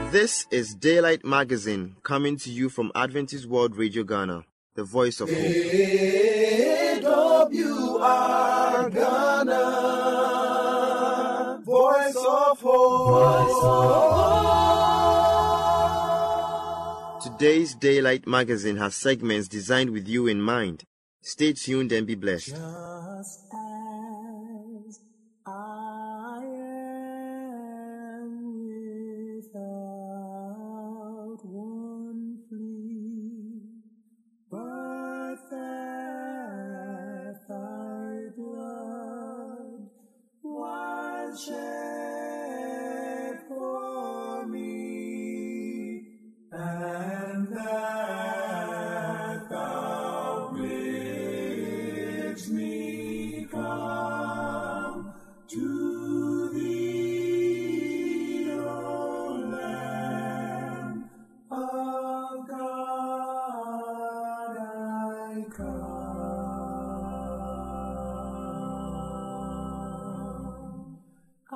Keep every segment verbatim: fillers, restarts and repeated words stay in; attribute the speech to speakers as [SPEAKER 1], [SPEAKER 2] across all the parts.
[SPEAKER 1] This is Daylight Magazine, coming to you from Adventist World Radio Ghana, the voice of hope.
[SPEAKER 2] A W R Ghana, voice of hope. Voice of hope.
[SPEAKER 1] Today's Daylight Magazine has segments designed with you in mind. Stay tuned and be blessed.
[SPEAKER 2] Just as I am without one plea, but that thy blood was shed for me, and that thou bids me come to thee, O Lamb of God, I come. I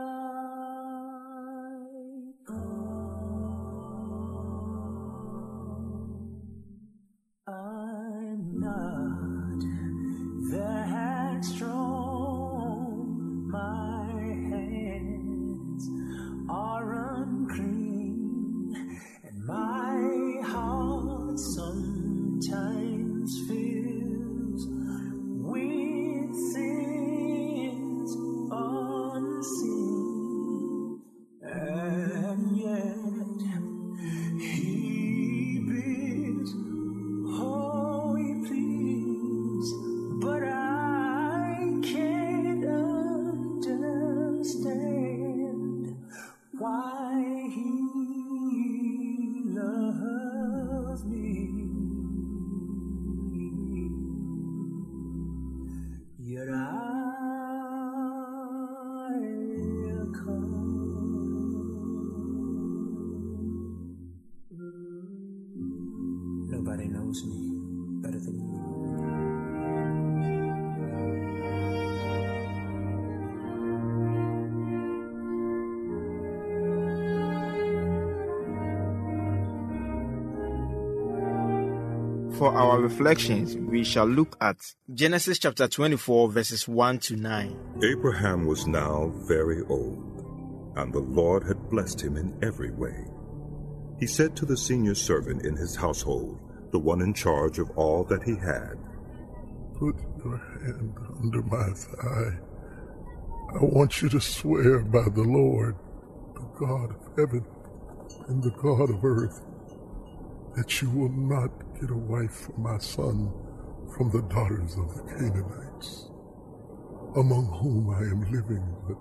[SPEAKER 2] come. I'm not that strong. My hands are unclean, and my heart sometimes fills with sins unseen, and yet He bids, oh, He please, but I can't understand why He loves me. Yet I'll come. Nobody knows me better than you.
[SPEAKER 1] For our reflections, we shall look at Genesis chapter twenty-four, verses one to nine.
[SPEAKER 3] Abraham was now very old, and the Lord had blessed him in every way. He said to the senior servant in his household, the one in charge of all that he had,
[SPEAKER 4] Put your hand under my thigh. I want you to swear by the Lord, the God of heaven and the God of earth, that you will not get a wife for my son from the daughters of the Canaanites, among whom I am living, but,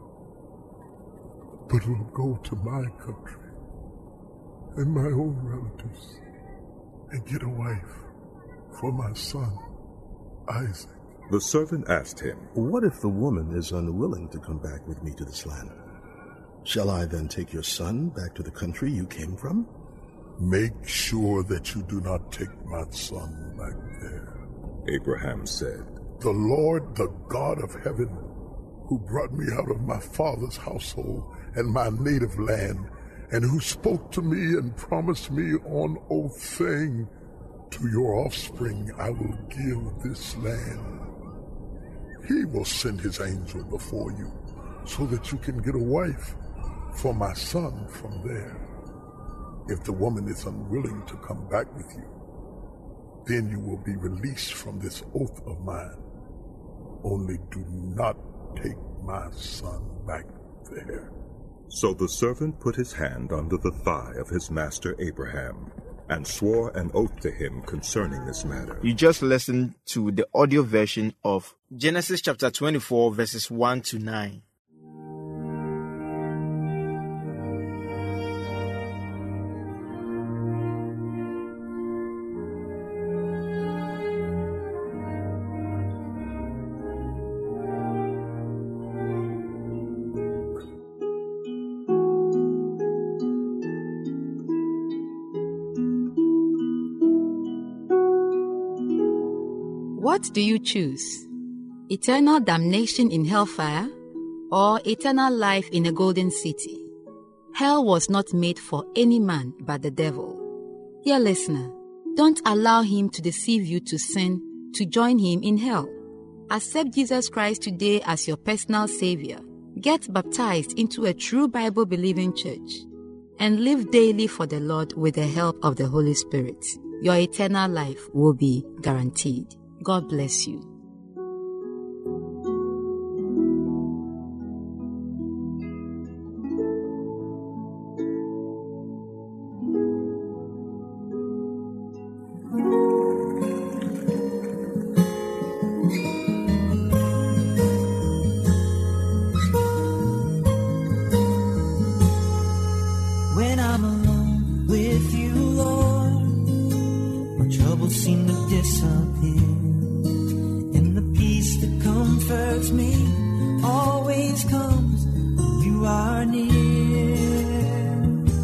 [SPEAKER 4] but will go to my country and my own relatives and get a wife for my son Isaac.
[SPEAKER 3] The servant asked him,
[SPEAKER 5] What if the woman is unwilling to come back with me to this land? Shall I then take your son back to the country you came from?
[SPEAKER 4] Make sure that you do not take my son back there.
[SPEAKER 3] Abraham said,
[SPEAKER 4] The Lord, the God of heaven, who brought me out of my father's household and my native land, and who spoke to me and promised me on oath, saying, To your offspring I will give this land. He will send his angel before you, so that you can get a wife for my son from there. If the woman is unwilling to come back with you, then you will be released from this oath of mine. Only do not take my son back there.
[SPEAKER 3] So the servant put his hand under the thigh of his master Abraham and swore an oath to him concerning this matter.
[SPEAKER 1] You just listened to the audio version of Genesis chapter twenty-four, verses one to nine.
[SPEAKER 6] What do you choose? Eternal damnation in hellfire or eternal life in a golden city? Hell was not made for any man but the devil. Dear listener, don't allow him to deceive you to sin to join him in hell. Accept Jesus Christ today as your personal savior. Get baptized into a true Bible-believing church and live daily for the Lord with the help of the Holy Spirit. Your eternal life will be guaranteed. God bless you.
[SPEAKER 7] When I'm alone with you, Lord, my troubles seem to disappear, and the peace that comforts me always comes when you are near.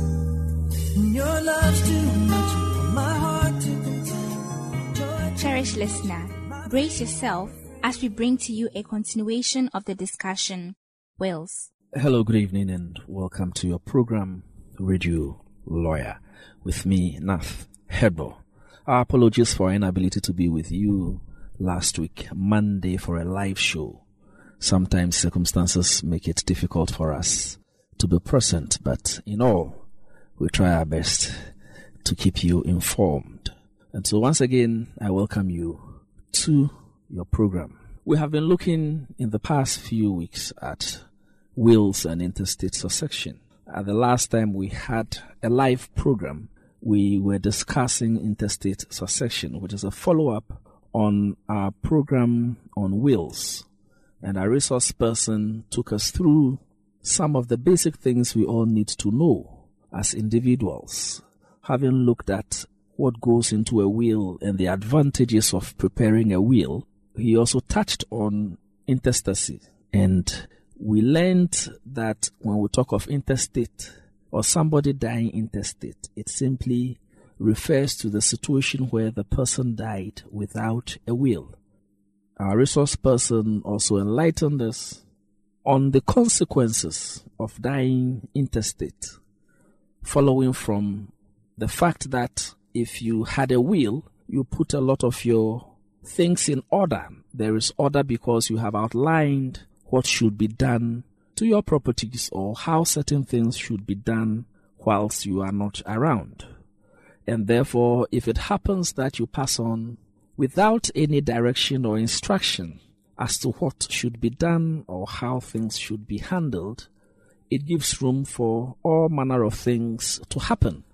[SPEAKER 7] And your love's too much for my heart to contain. Joy-
[SPEAKER 8] Cherished listener, brace yourself as we bring to you a continuation of the discussion, Wills.
[SPEAKER 9] Hello, good evening, and welcome to your program, Radio Lawyer, with me, Nath Hebo. Our apologies for our inability to be with you last week, Monday, for a live show. Sometimes circumstances make it difficult for us to be present, but in all, we try our best to keep you informed. And so once again, I welcome you to your program. We have been looking in the past few weeks at wills and intestate succession. At the last time we had a live program, we were discussing intestate succession, which is a follow-up on our program on wills. And our resource person took us through some of the basic things we all need to know as individuals. Having looked at what goes into a will and the advantages of preparing a will, he also touched on intestacy. And we learned that when we talk of intestate or somebody dying intestate, it simply refers to the situation where the person died without a will. Our resource person also enlightened us on the consequences of dying intestate, following from the fact that if you had a will, you put a lot of your things in order. There is order because you have outlined what should be done to your properties or how certain things should be done whilst you are not around. And therefore, if it happens that you pass on without any direction or instruction as to what should be done or how things should be handled, it gives room for all manner of things to happen,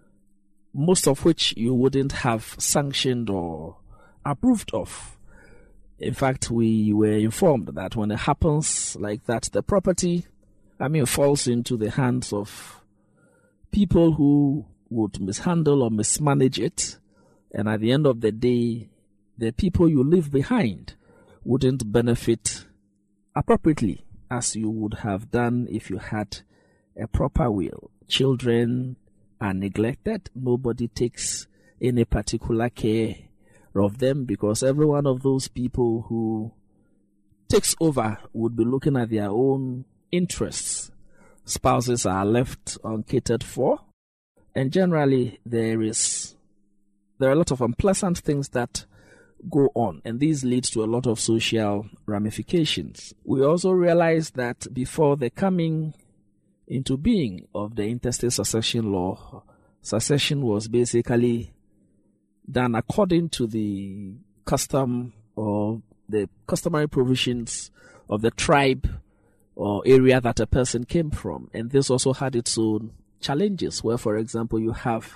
[SPEAKER 9] most of which you wouldn't have sanctioned or approved of. In fact, we were informed that when it happens like that, the property, I mean, falls into the hands of people who would mishandle or mismanage it. And at the end of the day, the people you leave behind wouldn't benefit appropriately as you would have done if you had a proper will. Children are neglected. Nobody takes any particular care of them because every one of those people who takes over would be looking at their own interests. Spouses are left uncatered for, and generally there is there are a lot of unpleasant things that go on, and these lead to a lot of social ramifications. We also realize that before the coming into being of the intestate succession law, succession was basically done according to the custom or the customary provisions of the tribe or area that a person came from. And this also had its own challenges where, for example, you have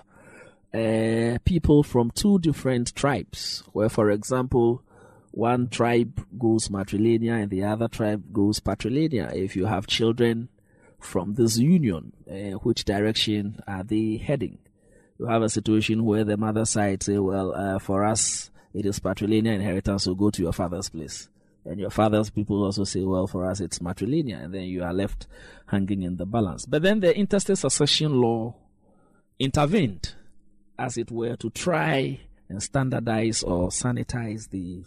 [SPEAKER 9] uh, people from two different tribes where, for example, one tribe goes matrilineal and the other tribe goes patrilineal. If you have children from this union, uh, which direction are they heading? You have a situation where the mother side say, well, uh, for us, it is patrilineal inheritance, so go to your father's place. And your father's people also say, well, for us, it's matrilineal. And then you are left hanging in the balance. But then the intestate succession law intervened, as it were, to try and standardize or sanitize the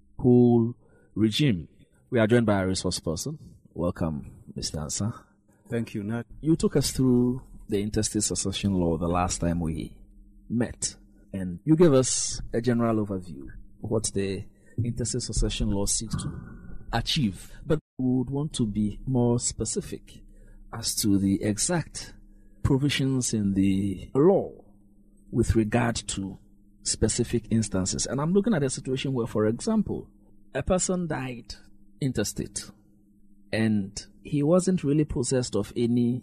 [SPEAKER 9] whole regime. We are joined by a resource person. Welcome, Mister Ansah.
[SPEAKER 10] Thank you, Nat.
[SPEAKER 9] You took us through the intestate succession law the last time we met, and you gave us a general overview of what the intestate succession law seeks to achieve. But we would want to be more specific as to the exact provisions in the law with regard to specific instances. And I'm looking at a situation where, for example, a person died intestate and he wasn't really possessed of any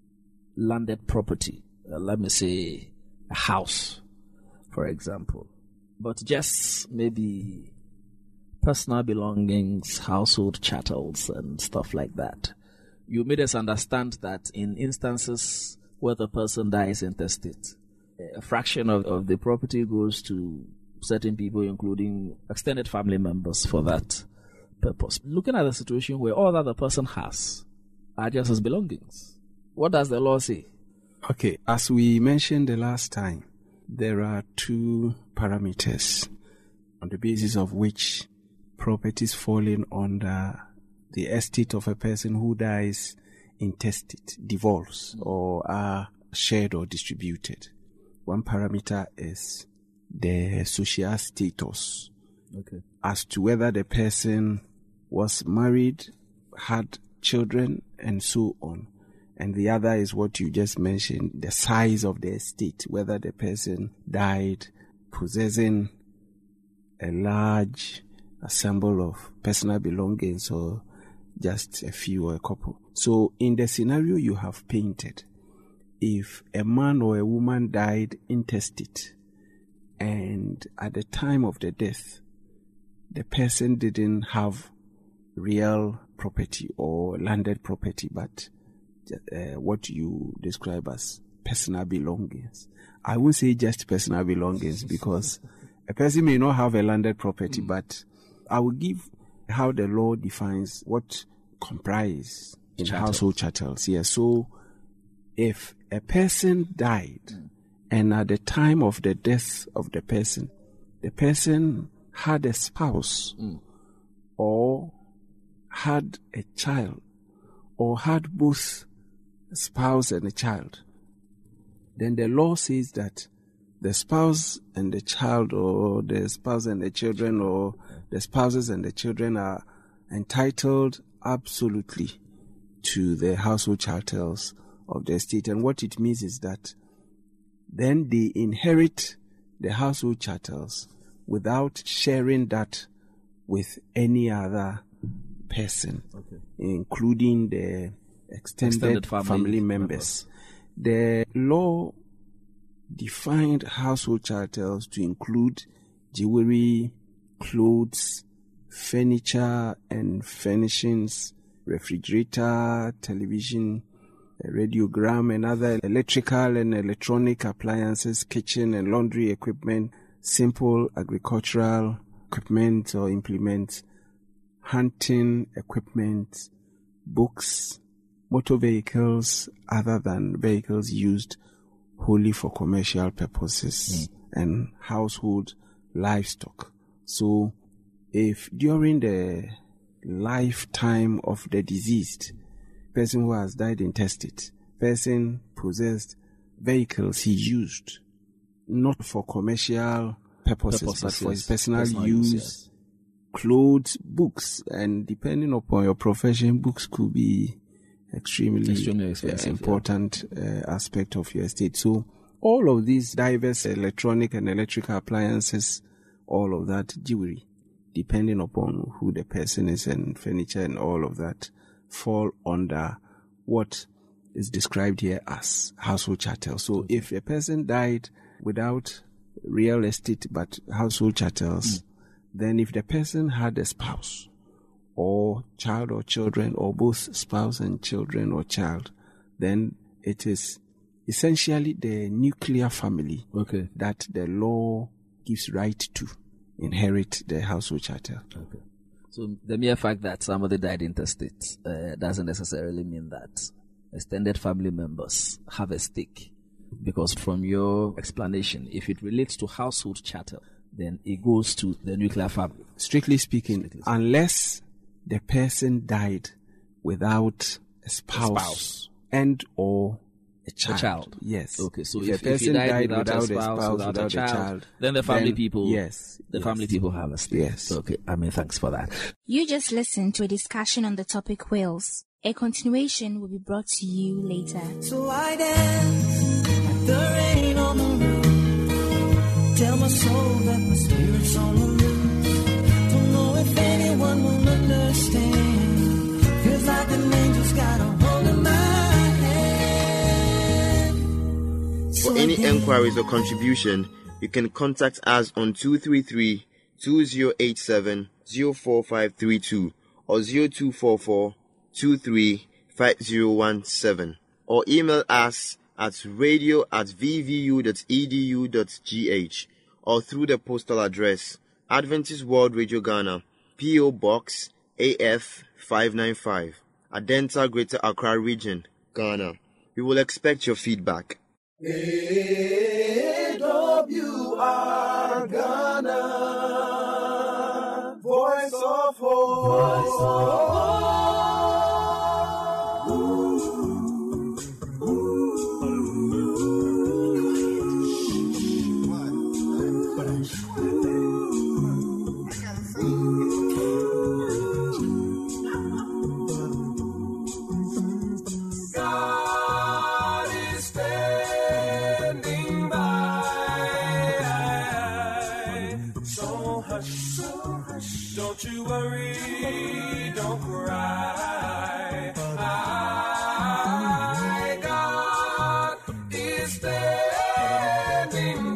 [SPEAKER 9] landed property. Uh, let me say a house, for example, but just maybe personal belongings, household chattels, and stuff like that. You made us understand that in instances where the person dies intestate, a fraction of, of the property goes to certain people, including extended family members, for that purpose. Looking at a situation where all that the person has are just his belongings, what does the law say?
[SPEAKER 10] Okay, as we mentioned the last time, there are two parameters on the basis of which properties falling under the estate of a person who dies intestate devolves or are shared or distributed. One parameter is the social status,
[SPEAKER 9] okay,
[SPEAKER 10] as to whether the person was married, had children, and so on. And the other is what you just mentioned, the size of the estate, whether the person died possessing a large assemble of personal belongings or just a few or a couple. So in the scenario you have painted, if a man or a woman died intestate and at the time of the death the person didn't have real property or landed property, but uh, what you describe as personal belongings. I won't say just personal belongings because a person may not have a landed property, mm. but I will give how the law defines what comprise in Chattel. Household chattels. Yeah, so if a person died mm. and at the time of the death of the person, the person had a spouse mm. or had a child or had both a spouse and a child, then the law says that the spouse and the child, or the spouse and the children, or the spouses and the children are entitled absolutely to the household chattels of the estate. And what it means is that then they inherit the household chattels without sharing that with any other person, okay, including the extended, extended family, family members. members. The law defined household chattels to include jewelry, clothes, furniture and furnishings, refrigerator, television, radiogram and other electrical and electronic appliances, kitchen and laundry equipment, simple agricultural equipment or implements, hunting equipment, books, motor vehicles other than vehicles used wholly for commercial purposes, mm. and household livestock. So if during the lifetime of the deceased person who has died intestate, person possessed vehicles he used not for commercial purposes, purposes but for yes. his personal, personal use, use yes. clothes, books, and depending upon your profession, books could be extremely, extremely uh, important yeah. uh, aspect of your estate. So all of these diverse electronic and electrical appliances, all of that, jewelry, depending upon who the person is, and furniture and all of that, fall under what is described here as household chattel. So okay. if a person died without real estate but household chattels, mm. then if the person had a spouse or child or children, or both spouse and children or child, then it is essentially the nuclear family
[SPEAKER 9] okay.
[SPEAKER 10] that the law gives right to inherit the household chattel.
[SPEAKER 9] Okay. So the mere fact that somebody died intestate uh, doesn't necessarily mean that extended family members have a stake, because from your explanation, if it relates to household chattel, then it goes to the nuclear family.
[SPEAKER 10] Strictly speaking, Strictly unless the person died without a spouse, a spouse and or a child.
[SPEAKER 9] A child.
[SPEAKER 10] Yes.
[SPEAKER 9] Okay, so
[SPEAKER 10] if,
[SPEAKER 9] if,
[SPEAKER 10] a person
[SPEAKER 9] if you died,
[SPEAKER 10] died
[SPEAKER 9] without,
[SPEAKER 10] without
[SPEAKER 9] a spouse,
[SPEAKER 10] spouse,
[SPEAKER 9] without,
[SPEAKER 10] without
[SPEAKER 9] a, child,
[SPEAKER 10] child,
[SPEAKER 9] then the family
[SPEAKER 10] then,
[SPEAKER 9] people,
[SPEAKER 10] yes,
[SPEAKER 9] the
[SPEAKER 10] yes.
[SPEAKER 9] family people have a stake.
[SPEAKER 10] Yes.
[SPEAKER 9] Okay, I mean, thanks for that.
[SPEAKER 8] You just listened to a discussion on the topic wills. A continuation will be brought to you later.
[SPEAKER 7] So I dance like the rain on the roof. Tell my soul that my spirit's on the loose. Don't know if anyone will understand. Feels like an angel's got a hold of my hand. So
[SPEAKER 1] For any enquiries or contribution, you can contact us on two three three, two zero eight seven, zero four five three two or zero two four four, two three five zero one seven, or email us at radio at v v u dot e d u dot g h, or through the postal address Adventist World Radio Ghana, P O Box A F five ninety-five, Adenta, Greater Accra Region, Ghana. We will expect your feedback.
[SPEAKER 2] A W R Ghana, Voice of Hope. Voice of Hope.
[SPEAKER 11] Don't you worry, don't cry. I, God is standing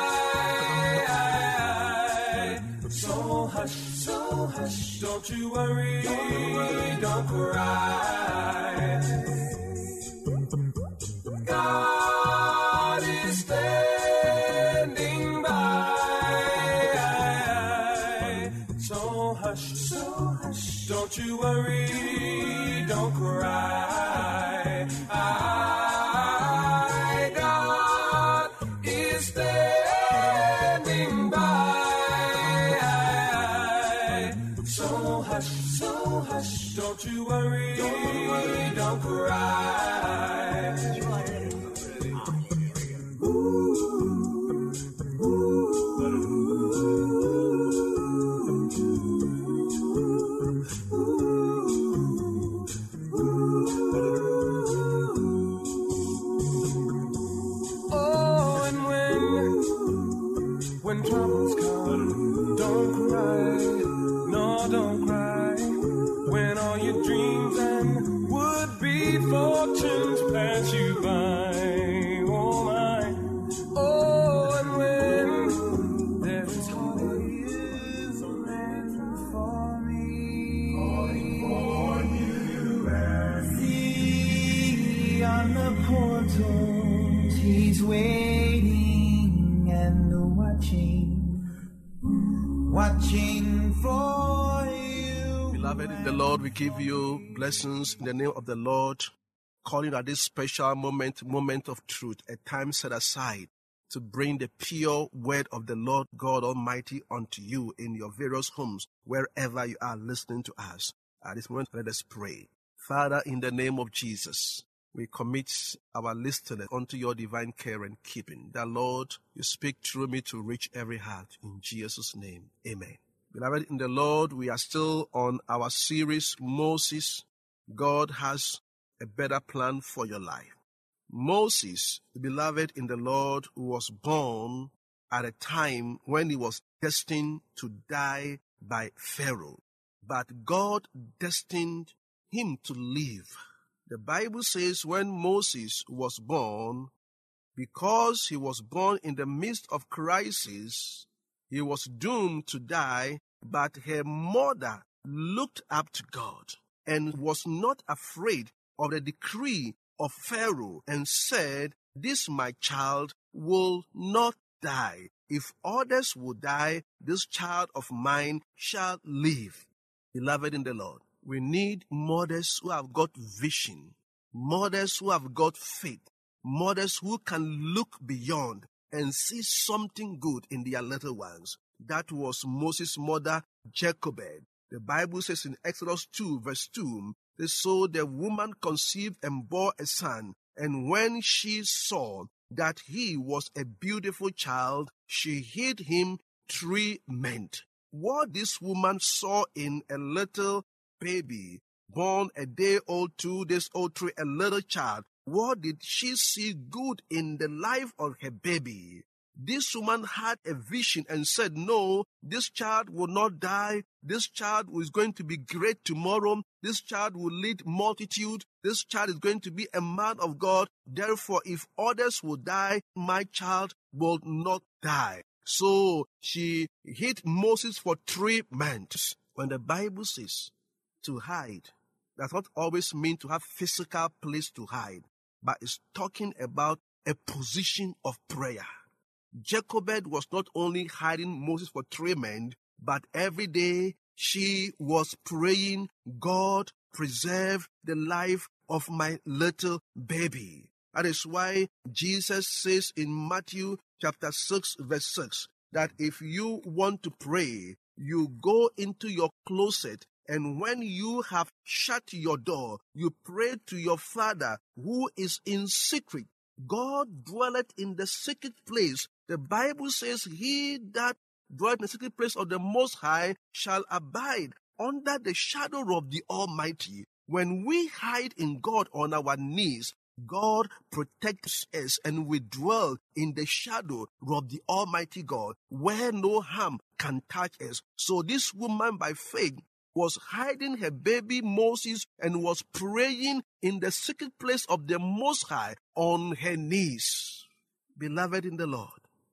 [SPEAKER 11] by. So hush, so hush, don't you worry, don't cry. God is standing by. So hush, so hush, don't you worry, don't cry. I, God is standing by. So hush, so hush, don't you worry, don't cry. Ooh, ooh. When troubles come, don't cry, no, don't cry. When all your dreams and would-be fortunes pass you by, oh my. Oh, and when there is heartache is waiting for me, calling for you and see on the portals, he's waiting and watching, watching for you.
[SPEAKER 12] Beloved in the Lord, we give you blessings in the name of the Lord, calling at this special moment, moment of truth, a time set aside to bring the pure word of the Lord God Almighty unto you in your various homes, wherever you are listening to us. At this moment, let us pray. Father, in the name of Jesus, we commit our listeners unto your divine care and keeping. That, Lord, you speak through me to reach every heart. In Jesus' name, amen. Beloved in the Lord, we are still on our series, Moses. God has a better plan for your life. Moses, beloved in the Lord, was born at a time when he was destined to die by Pharaoh. But God destined him to live. The Bible says when Moses was born, because he was born in the midst of crisis, he was doomed to die, but her mother looked up to God and was not afraid of the decree of Pharaoh and said, "This my child will not die. If others will die, this child of mine shall live." Beloved in the Lord, we need mothers who have got vision, mothers who have got faith, mothers who can look beyond and see something good in their little ones. That was Moses' mother, Jochebed. The Bible says in Exodus two, verse two, So the woman conceived and bore a son, and when she saw that he was a beautiful child, she hid him three months. What this woman saw in a little baby, born a day old, two days old, three, a little child, what did she see good in the life of her baby? This woman had a vision and said, no, this child will not die. This child is going to be great tomorrow. This child will lead multitude. This child is going to be a man of God. Therefore, if others will die, my child will not die. So she hid Moses for three months. When the Bible says to hide, does not always mean to have physical place to hide, but it's talking about a position of prayer. Jochebed was not only hiding Moses for three months, but every day she was praying, God, preserve the life of my little baby. That is why Jesus says in Matthew chapter six, verse six, that if you want to pray, you go into your closet, and when you have shut your door, you pray to your Father who is in secret. God dwelleth in the secret place. The Bible says, he that dwelleth in the secret place of the Most High shall abide under the shadow of the Almighty. When we hide in God on our knees, God protects us, and we dwell in the shadow of the Almighty God, where no harm can touch us. So this woman by faith was hiding her baby Moses and was praying in the secret place of the Most High on her knees. Beloved in the Lord,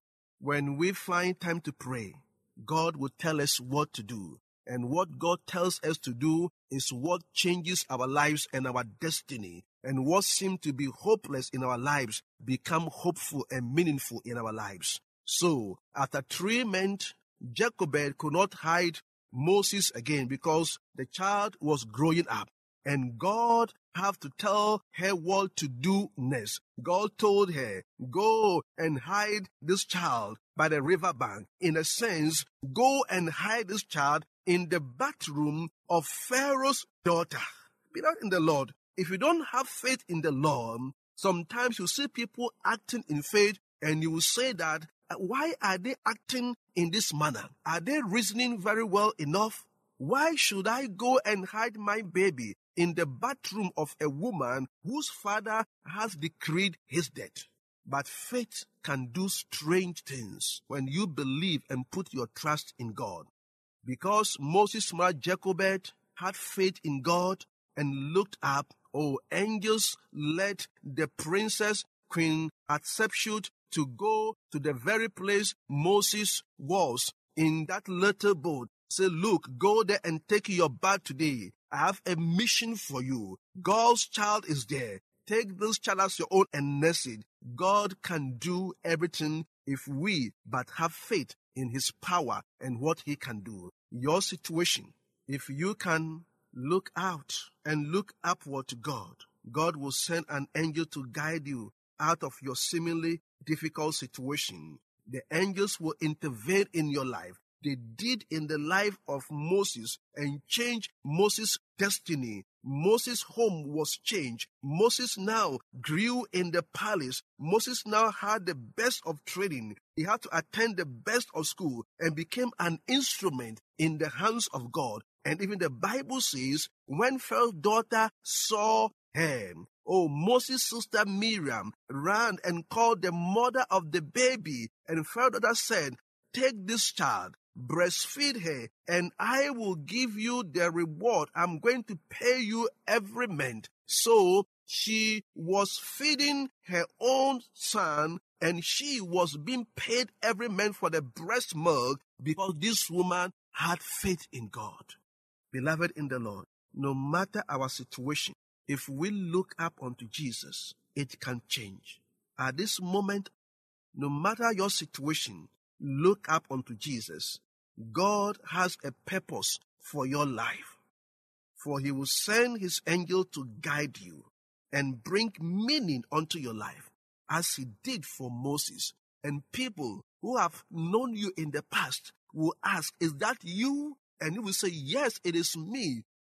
[SPEAKER 12] when we find time to pray, God will tell us what to do. And what God tells us to do is what changes our lives and our destiny. And what seemed to be hopeless in our lives become hopeful and meaningful in our lives. So, after three months, Jochebed could not hide Moses again because the child was growing up. And God had to tell her what to do next. God told her, go and hide this child by the riverbank. In a sense, go and hide this child in the bathroom of Pharaoh's daughter. Beloved in the Lord, if you don't have faith in the Lord, sometimes you see people acting in faith and you will say that, why are they acting in this manner? Are they reasoning very well enough? Why should I go and hide my baby in the bathroom of a woman whose father has decreed his death? But faith can do strange things when you believe and put your trust in God. Because Moses' mother Jochebed had faith in God and looked up, oh, angels led the princess, Queen Hatshepsut, to go to the very place Moses was in that little boat. Say, look, go there and take your bath today. I have a mission for you. God's child is there. Take this child as your own and nurse it. God can do everything if we but have faith in his power and what he can do. Your situation, if you can look out and look upward to God, God will send an angel to guide you out of your seemingly difficult situation. The angels will intervene in your life. They did in the life of Moses and changed Moses' destiny. Moses' home was changed. Moses now grew in the palace. Moses now had the best of training. He had to attend the best of school and became an instrument in the hands of God. And even the Bible says, when Pharaoh's daughter saw him, oh, Moses' sister Miriam ran and called the mother of the baby. And Pharaoh's daughter said, take this child, breastfeed her, and I will give you the reward. I'm going to pay you every month. So she was feeding her own son, and she was being paid every month for the breast milk because this woman had faith in God. Beloved in the Lord, no matter our situation, if we look up unto Jesus, it can change. At this moment, no matter your situation, look up unto Jesus. God has a purpose for your life. For he will send his angel to guide you and bring meaning unto your life, as he did for Moses. And people who have known you in the past will ask, is that you? And you will say, yes, it is me.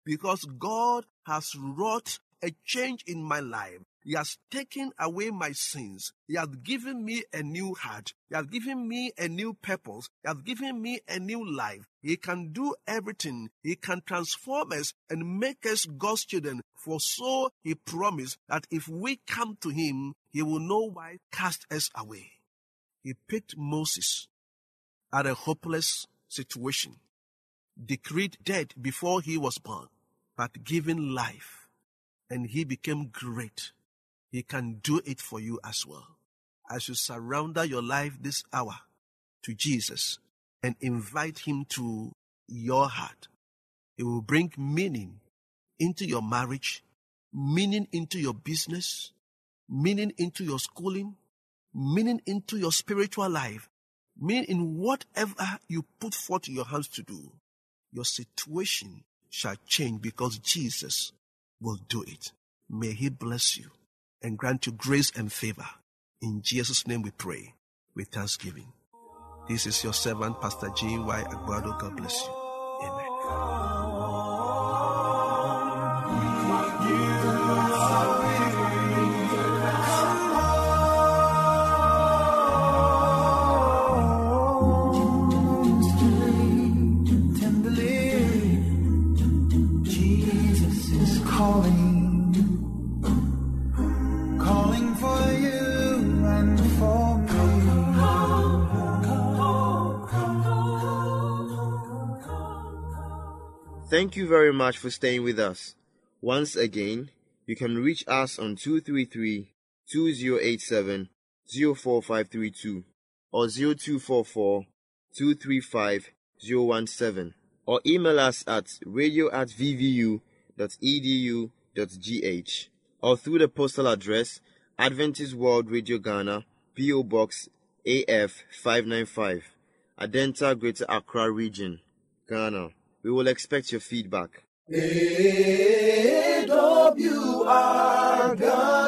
[SPEAKER 12] because God has wrought a change in my life. He has taken away my sins. He has given me a new heart. He has given me a new purpose. He has given me a new life. He can do everything. He can transform us and make us God's children. For so he promised that if we come to him, he will no wise cast us away. He picked Moses at a hopeless situation, decreed death before he was born, but given life, and he became great. He can do it for you as well. As you surrender your life this hour to Jesus and invite him to your heart, it will bring meaning into your marriage, meaning into your business, meaning into your schooling, meaning into your spiritual life, meaning in whatever you put forth your hands to do. Your situation shall change because Jesus will do it. May he bless you and grant you grace and favor. In Jesus' name we pray with thanksgiving. This is your servant, Pastor G Y Agbado. God bless you. Amen.
[SPEAKER 7] Jesus is calling.
[SPEAKER 1] Thank you very much for staying with us. Once again, you can reach us on two three three, two zero eight seven, zero four five three two or zero two four four, two three five, zero one seven or email us at radio at v v u dot e d u dot g h or through the postal address Adventist World Radio Ghana, P O Box A F five ninety-five, Adenta, Greater Accra Region, Ghana. We will expect your feedback.
[SPEAKER 2] A W R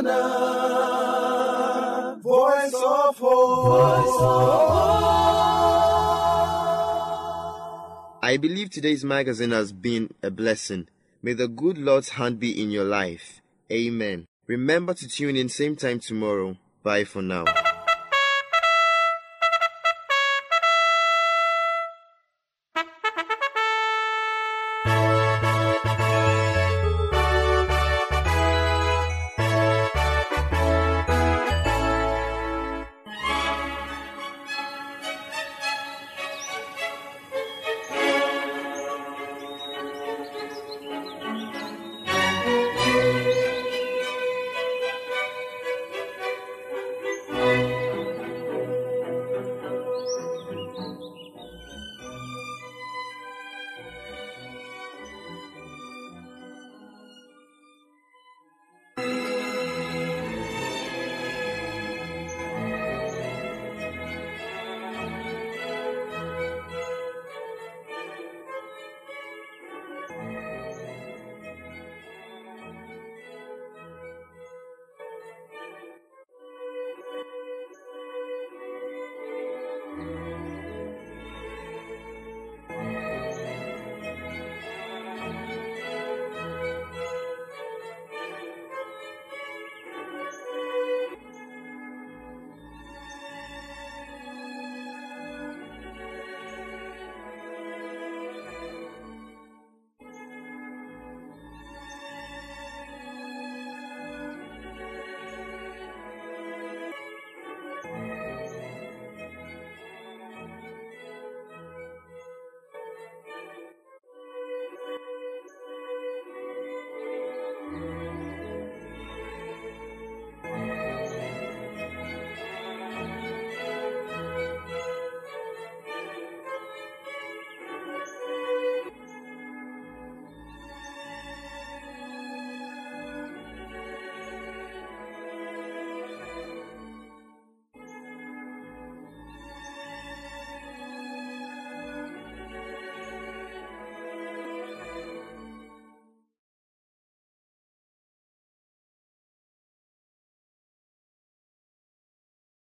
[SPEAKER 2] Ghana, Voice of Hope. Voice of Hope.
[SPEAKER 1] I believe today's magazine has been a blessing. May the good Lord's hand be in your life. Amen. Remember to tune in same time tomorrow. Bye for now.